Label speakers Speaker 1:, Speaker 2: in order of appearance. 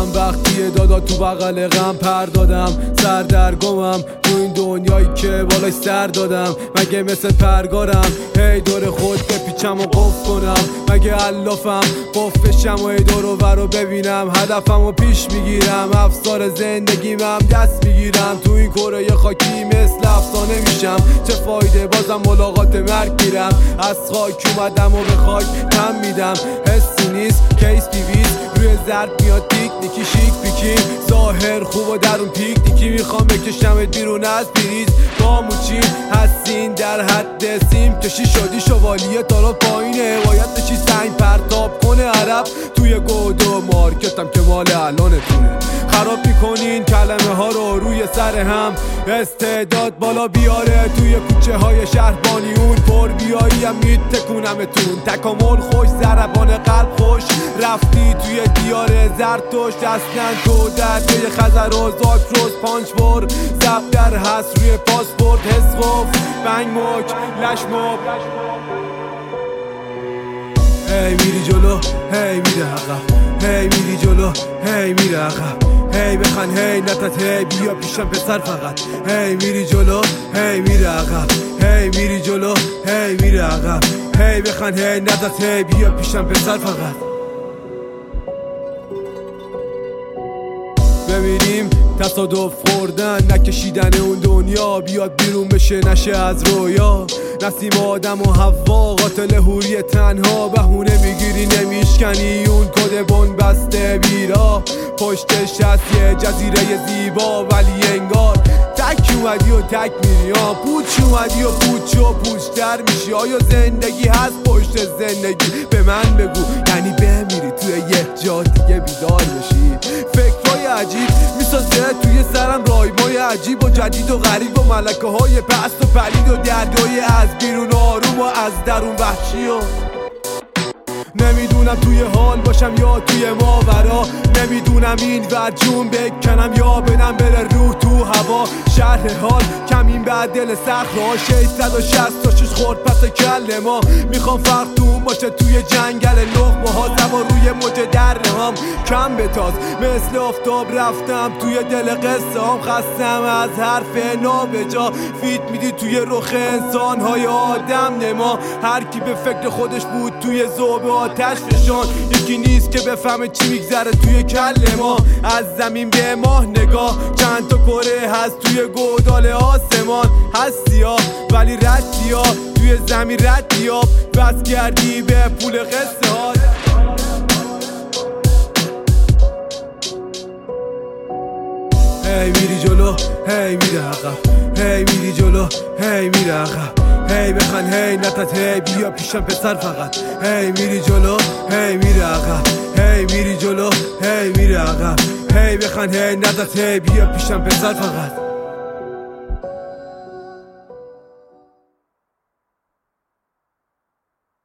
Speaker 1: وقتی دادا تو بغل غم پر دادم، سر در گمم تو این دنیایی که بالای سر دادم. مگه مثل پرگارم هی دور خود بپیچم و قف کنم؟ مگه علافم قفشم و هی دور و ور رو ببینم؟ هدفم و پیش میگیرم، افسار زندگیمم دست میگیرم. تو این کره خاکی مثل افسانه میشم، چه فایده بازم ملاقات مرگ میرم. از خاک اومدم و به خاک تم میدم، حسی نیست کیس بیویز روی زرد میاد تیک نیکی شیک پیکی. ظاهر خوب و درون پیک نیکی، میخوام بکشمت بیرون از بریز. کاموچی هستین در حد سیم کشی، شدی شوالیه تالا پایینه، باید بشی سنگ پرتاب کنه عرب. توی گود و مارکتم که مال الانتونه، خراب میکنین کلمه ها رو روی سر هم. استعداد بالا بیاره توی کوچه های شهربانی، اون پر بیایی هم میتکونمتون. تکامل خوش ضربان قلب خوش، رفتی توی دیار زرتوش. اصلا تو در توی خزر و زاکروز پانچ بر زب در هست روی پاسپورت. حسقف بنگ مک لشماب، هی میری جلو هی میره عقب، هی میری جلو هی میره عقب. هی بخن هی نتت هی بیا پیشم پسر فقط. هی میری جلو هی میره عقب، هی میری جلو هی میره عقب. هی بخن هی نتت هی بیا پیشم پسر فقط. ببینیم تصادف خوردن نکشیدن اون دنیا، بیاد بیرون بشه نشه از رویا. نسیم آدم و حوا قاتل حوری تنها، بهونه میگیری نمیشکنی اون کد بنبسته بیرا. پشتش هست یه جزیره زیبا ولی انگار تک اومدی و تک میری. پوچ اومدی و پوچ و پوچتر میشی. آیا زندگی هست پشت زندگی؟ به من بگو، یعنی بمیری توی یه جا دیگه بیدار بشی. فکرهای عجیب میسازه توی سرم، رایمای عجیب و جدید و غریب و ملکه های پست و پلید و دردای از بیرون آروم و از درون وحشی. و نمیدونم توی حال باشم یا توی ماورا، نمیدونم این ور جون بکنم یا بدم بره روح تو هوا. شهر حال کمین بعد دل صخره‌ها، 666 خورد پس کل ما. میخوام فرق تو باشه توی جنگل لقمه ها، زبا روی موج دره هم کم بتاز. مثل آفتاب رفتم توی دل قصه هم، خستم از حرف نابجا. فیت میدی توی رخ انسان های آدم نما، هر کی به فکر خودش بود توی ذوب آتش فشان. یکی نیست که بفهمه چی میگذره توی کل ما. از زمین به ماه نگاه، چند تا کره هست توی گودال آسمان. هستی ها ولی ردی ها توی زمین ردی ها، بس کردی به پول قصه ها. هی میری جلو هی میره عقب، هی میری جلو هی میره عقب. هی بخن هی نتت هی بیا پیشم پسر فقط. هی میری جلو هی میره عقب، هی میری جلو هی میره عقب. هی بخن هی نتت هی بیا پیشم پسر فقط.